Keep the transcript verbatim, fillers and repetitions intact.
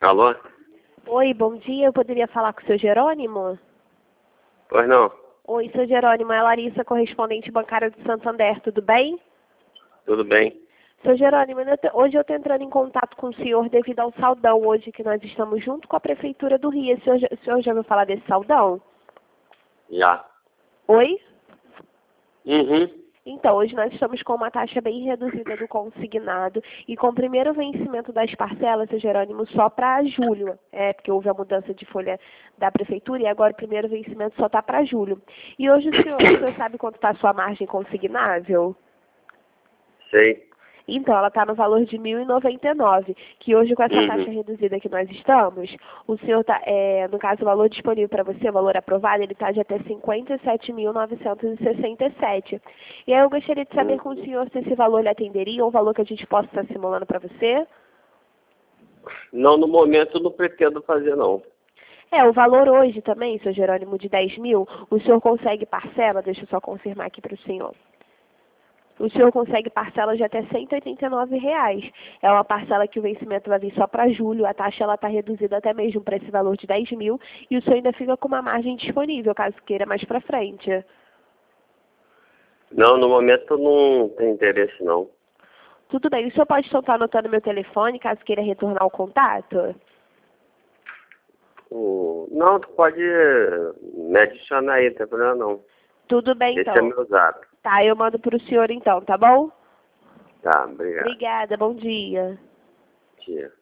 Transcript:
Alô? Oi, bom dia. Eu poderia falar com o seu Jerônimo? Pois não. Oi, seu Jerônimo. É a Larissa, correspondente bancária do Santander. Tudo bem? Tudo bem? Seu Jerônimo, eu te- hoje eu estou entrando em contato com o senhor devido ao saldão hoje que nós estamos junto com a Prefeitura do Rio. O senhor, já- o senhor já ouviu falar desse saldão? Já. Oi? Uhum. Então, hoje nós estamos com uma taxa bem reduzida do consignado e com o primeiro vencimento das parcelas, seu Jerônimo, só para julho. É, porque houve a mudança de folha da prefeitura e agora o primeiro vencimento só está para julho. E hoje o senhor, o senhor sabe quanto está a sua margem consignável? Sei. Então, ela está no valor de mil e noventa e nove, que hoje com essa Uhum. taxa reduzida que nós estamos, o senhor está, é, no caso, o valor disponível para você, o valor aprovado, ele está de até cinquenta e sete mil novecentos e sessenta e sete. E aí eu gostaria de saber com o senhor se esse valor lhe atenderia, ou um valor que a gente possa estar simulando para você. Não, no momento eu não pretendo fazer, não. É, o valor hoje também, seu Jerônimo, de dez mil, o senhor consegue parcela, deixa eu só confirmar aqui para o senhor. O senhor consegue parcela de até cento e oitenta e nove reais. É uma parcela que o vencimento vai vir só para julho. A taxa está reduzida até mesmo para esse valor de dez mil. E o senhor ainda fica com uma margem disponível, caso queira mais para frente. Não, no momento eu não tenho interesse, não. Tudo bem. O senhor pode só estar anotando meu telefone, caso queira retornar o contato? O- Não, tu pode me adicionar aí, não tem problema não. Tudo bem, Esse é então. meu zap. Tá, eu mando para o senhor então, tá bom? Tá, obrigado. Obrigada, bom dia. Tia.